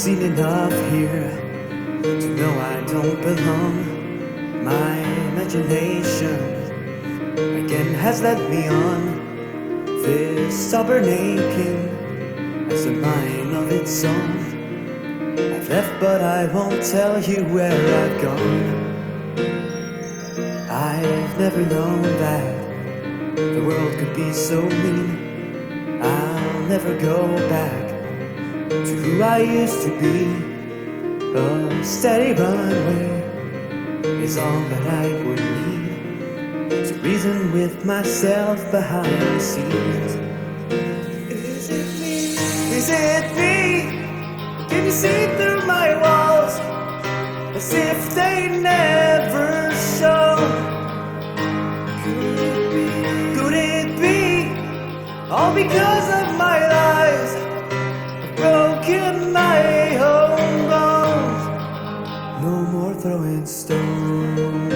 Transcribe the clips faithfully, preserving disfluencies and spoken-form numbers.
seen enough here to know I don't belong. My imagination again has led me on this stubborn aching as a mine of its own. I've left but I won't tell you where I've gone. I've never known that the world could be so mean. I'll never go back to who I used to be. A steady runway is all that I would need to reason with myself behind the scenes. Is it me? Is it me? Can you see through my walls as if they never show? Could it be? Could it be all because of my lies? I've broken my own bones. No more throwing stones.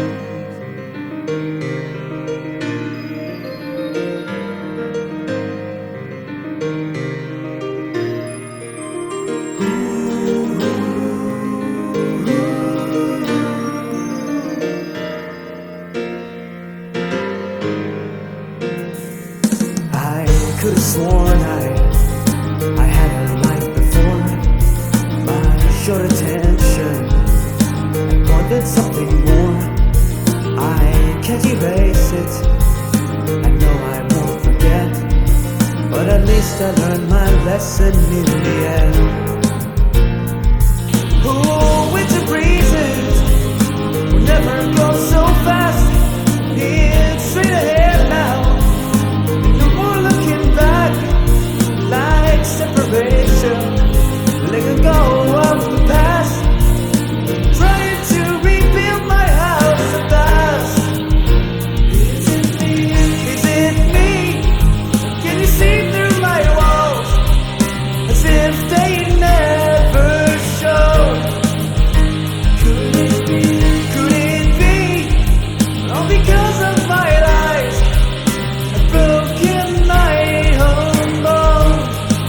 I could have sworn I, I had a life before. My short attention I wanted something more. I can't erase it, I know I won't forget, but at least I learned my lesson in the end. Ooh, winter breezes will never go so fast. It's straight ahead now, like separation, letting go of the past, trying to rebuild my house at last. Is it me? Is it me? Can you see through my walls as if they never showed? Could it be? Could it be all because of my lies? I've broken my own bones.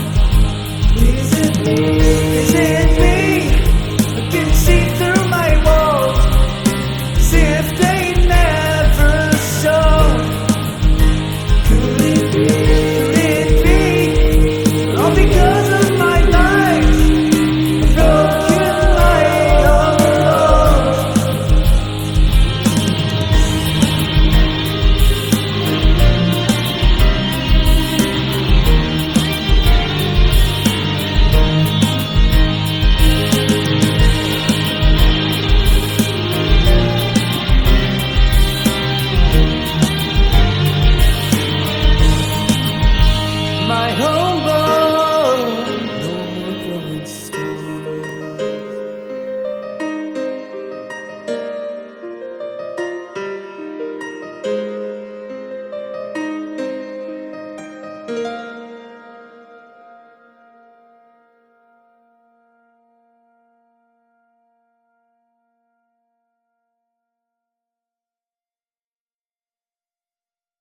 Is it me? I can see through my walls as if they never showed. Could it be? Could it be all because of my lies? I've broken my own bones. My home bone, no more throwing stones.